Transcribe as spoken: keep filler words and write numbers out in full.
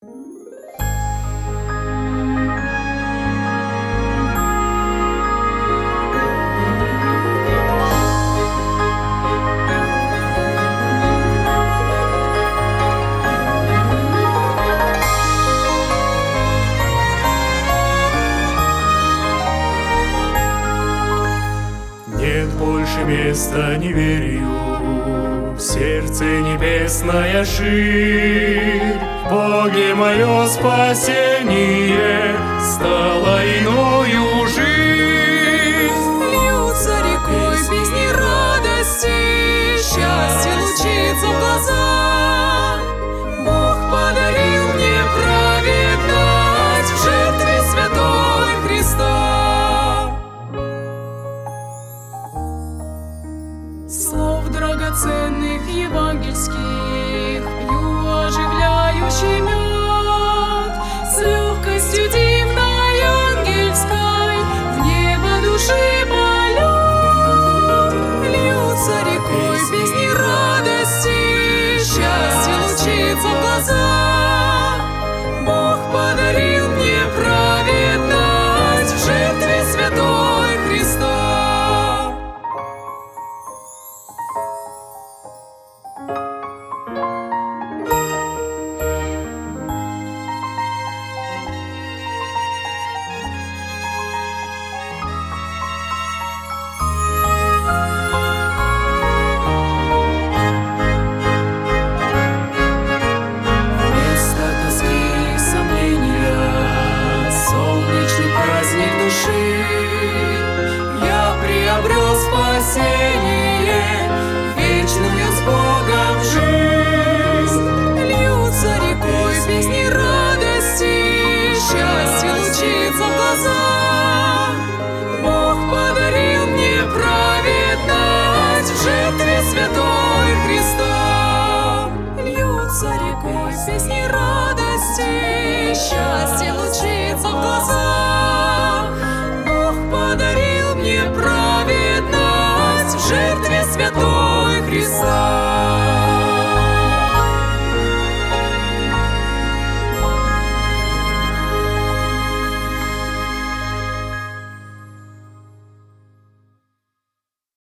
Нет больше места неверию, в сердце небесная ширь. В Боге мое спасение стало иною жизнь. Льются рекой песни радости, счастье лучится в глазах. Бог подарил мне праведность в жертве святой Христа. Слов драгоценных евангельских пью оживляющий мед, с легкостью дивной ангельской в небо души полет. Льются рекой песни радости, счастье лучится в глазах.